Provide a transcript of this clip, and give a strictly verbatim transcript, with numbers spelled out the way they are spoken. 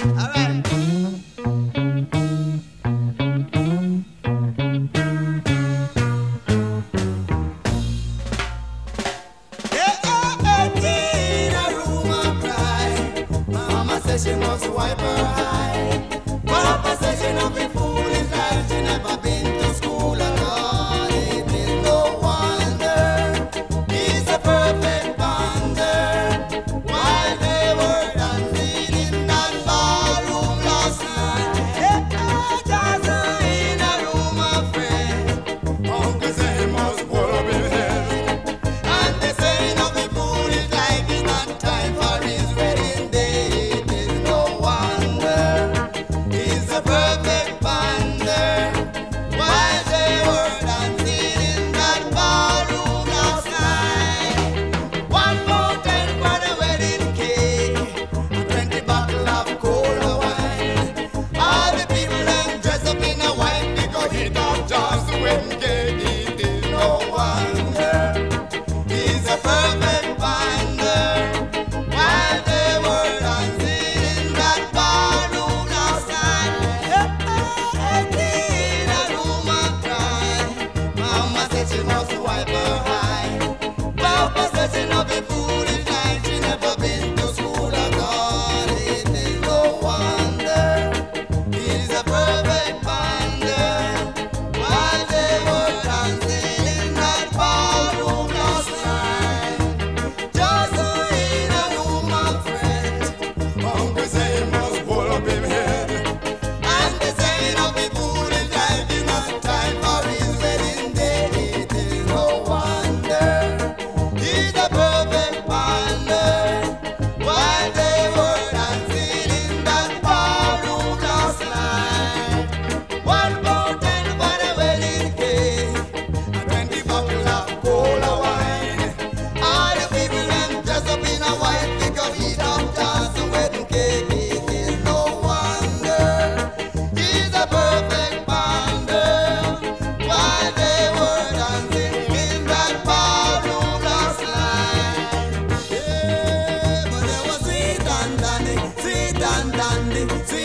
All right. There are eighteen a room of cry. Mama says she must wipe her eye. Papa says she not be foolish like she never been to school at all. It is no wonder he's a perfect bonder. While they were dancing in that ballroom last night, yeah, dancing in a room of friends. Uncle say he must pull up his head, and they say not be foolish like it's not time for his wedding day. It is no wonder he's a perfect bonder. While they were dancing in that ballroom last night, one more ten for the wedding cake, and twenty bottle of cola wine. All the people them dress up in a white because it up just the wedding cake. It is no wonder he's a perfect bonder. While they were dancing in that ballroom last night, in a room of cry. Mama said she must wipe her eye. Papa said she not be foolish like she never been to school at all. It is no wonder he's a perfect bonder. While they were dancing in that ballroom last night, just in a room of friends. Uncle say he must pull up him head, and they say not be foolish like it's not time for his wedding day. It is no wonder he's a perfect bonder. While they were dancing in that ballroom last night, one pound ten for the wedding cake, and twenty bottles of cola wine. All the people them dress up in a white because he don't dance the wedding cake. It is no wonder he's a perfect bonder. While they were dancing in that ballroom last night, yeah, but they were sweet and dandy, sweet and dandy, sweet